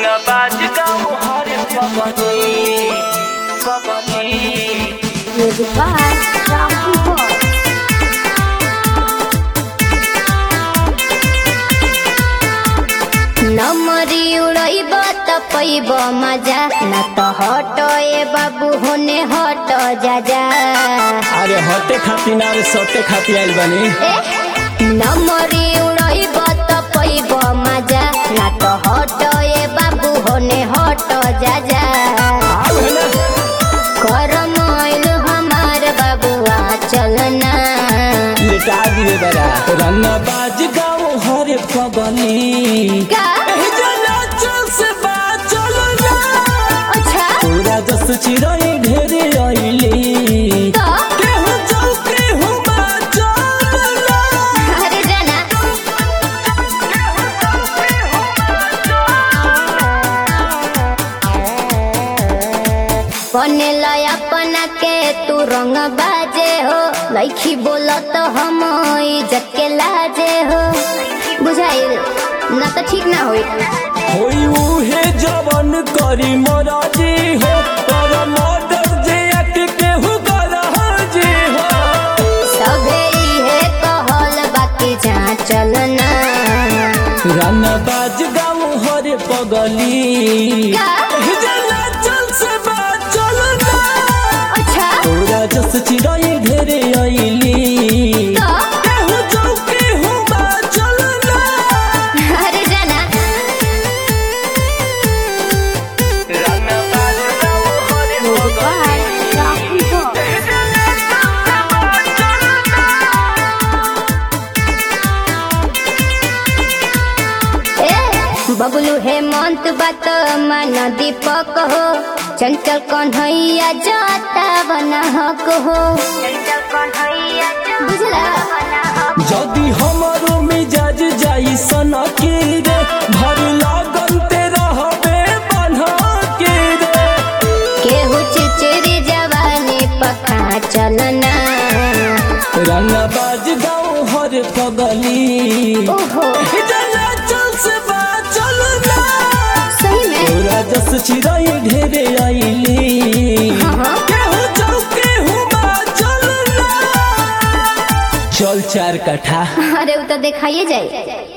रंगबाज गाँव हरे पगली पगली नमरी उड़ब त पैब मजा न तो हट ए बाबू होने हट जा जा। अरे हटे खाती ना रे सटे खाती आइल बानी। नमरी उड़ब त पैब मजा न तो हट ए बाबू होने हट जा जा। करम आइल हमार बाबुआ चलना लिटा दिए बड़ा रंगबाज गाँव हरे पगली का से बात चलना। अच्छा पूरा जस चिरई ढेरे आइली तो केहू जाऊ केहू बात चलना। अरे जाना बने अपना के तू रंग बाजे हो लइखी बोला तो हम इज्जत के लाजे हो बुझाइल ना तो ठीक ना होई। होई उहे जवन करी मराजी हो पर मर्डर जे एक केहू गराजी हो। सबे इहे कहल बाकी जा चलना। रंगबाज गाँव हरे पगली का? जना चल से बात चलना। अच्छा पूरा जस चिरई ढेरे आइली तो केहू जाऊ केहू बात चलना। अरे जाना रंगबाज गाँव हरे बबलू हेमंत बात मन दीपक हो चंचल कन्हैया जाता बना हक हो बुझला। जदि हमारो मिजाज जाई सनकी रे भर लागन ते रहबे बन्हा के रे। केहू चिचिरी जवानी पखा चलना। रंगबाज गाँव हरे पगली ओहो जना चल से बात चलना। सही में पूरा जस चिरई ढेरे आइली हाँ। केहू जाऊ केहू बात चलना। चल 4 कट्ठा अरे वो तो दिखाइए जाए।